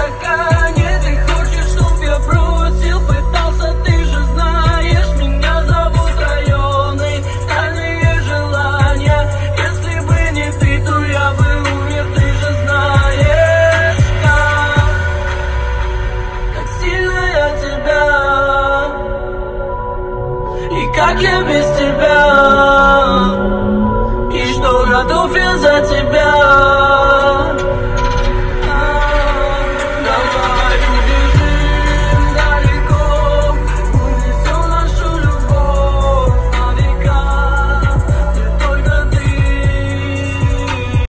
стакане. Ты хочешь, чтоб я бросил? Пытался, ты же знаешь, меня зовут районы, тайные желания. Если бы не ты, то я бы умер, ты же знаешь, как сильно я тебя, и как я без тебя, и что готов я за тебя.